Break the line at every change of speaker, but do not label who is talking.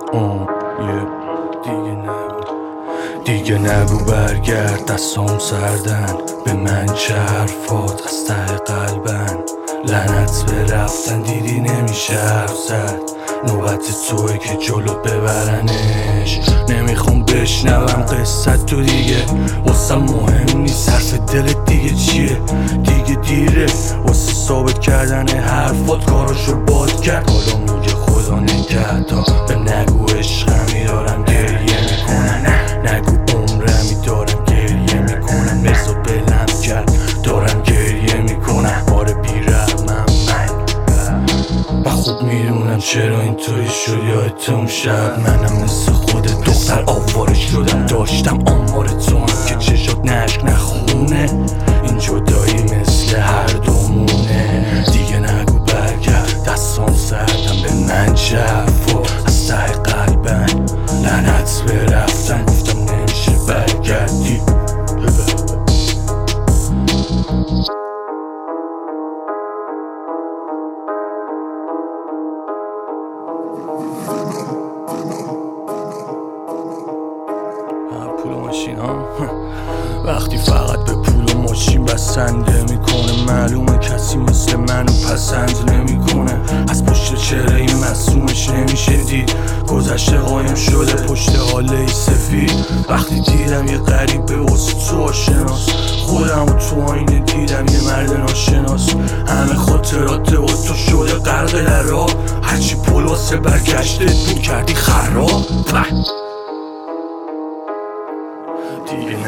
دیگه نگو برگرد، دستام سردن به من چه حرفات از ته قلبن. لعنت به رفتن، دیدی نمیشه حرف زد. نوبت توئه که جلو ببرنش. نمیخوام بشنوم قصت تو دیگه، واسم مهم نیست حرف دلت دیگه چیه. دیگه دیره واسه ثابت کردن حرفات، کاراشو باد کرد. حالا میگه خدا نگهدار، به نگو عشقمی دارم گریه میکنم. نگو عمرمی دارم گریه میکنم. رضا بلم کرد دارم گریه میکنم. بار بیرحمم و خوب میدونم چرا اینطوری شد. یادت اون شب منم مثل خودت دختر آواره شدم. داشتم آمار تو هم که چشات نشک نخونه. این جدایی مثل هر دومونه. دیگه نگو برگرد، دستام سردم به من چه حرفا از ته قلبن. لعنت به رفتن، گفتم نمیشه برگردی. پول و ماشین ها وقتی فقط به پول و ماشین بسنده میکنه، معلومه کسی مثل منو پسند نمیکنه. از پشت چهره این معصومش نمیشه دید. گذشته قایم شده پشت حاله سفید. وقتی دیدم یه غریبه واسه تو آشناس، خودم و تو آینه دیدم یه مرد ناشناس. همه خاطرات با تو شده غرق در راه، هرچی پول واسه برگشتت بود کردی خراب. دیگه